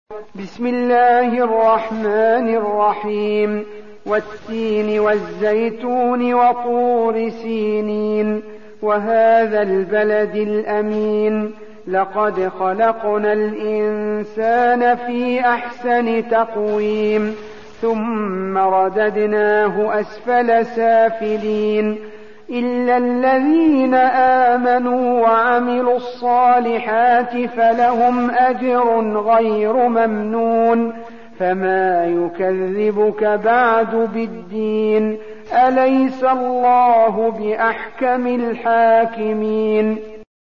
بسم الله الرحمن الرحيم والتين والزيتون وطور سينين وهذا البلد الأمين لقد خلقنا الإنسان في أحسن تقويم ثم رددناه أسفل سافلين إلا الذين آمنوا وعملوا الصالحات فلهم أجر غير ممنون فما يكذبك بعد بالدين أليس الله بأحكم الحاكمين